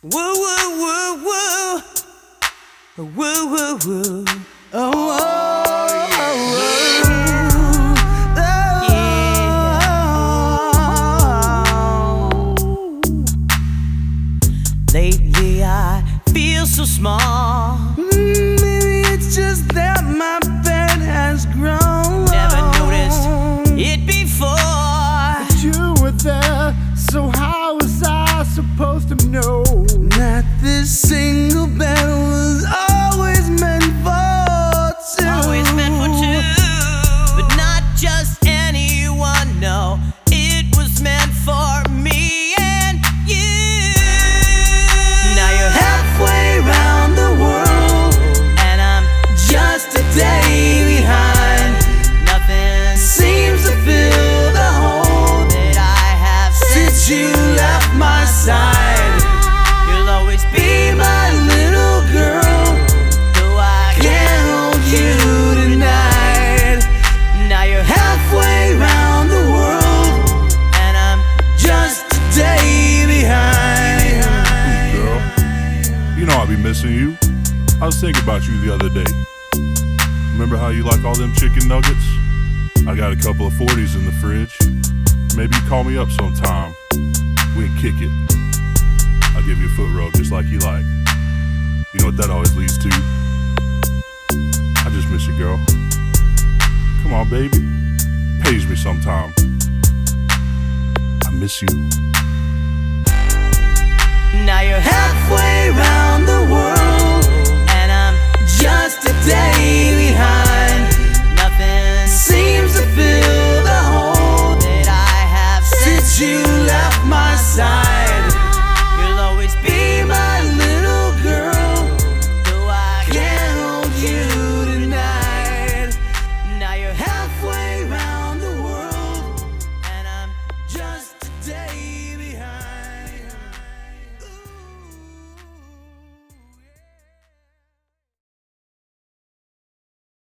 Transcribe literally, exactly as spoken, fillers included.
Woo, woo, woo, woo. Woo, woo, woo. Oh, oh, oh, oh, yeah. Lately I feel so small. Mm, maybe it's just that my bed has grown. Never noticed it before, but you were there, so how was I supposed to know? Not this single bed was always meant for two. Always meant for two. But not just anyone, no. It was meant for me and you. Now you're halfway around the world, and I'm just a day behind. Nothing seems to fill the hole that I have since you left my side. You'll always be my little girl, though I can't hold you tonight. Now you're halfway around the world, and I'm just a day behind. Girl, you know I'll be missing you. I was thinking about you the other day. Remember how you like all them chicken nuggets? I got a couple of forties in the fridge. Maybe you call me up sometime. We can kick it. I'll give you a foot rub just like you like. You know what that always leads to? I just miss you, girl. Come on, baby. Page me sometime. I miss you. Now you're halfway around the world, and I'm just a day behind. Nothing seems to fill the hole that I have since you left my side.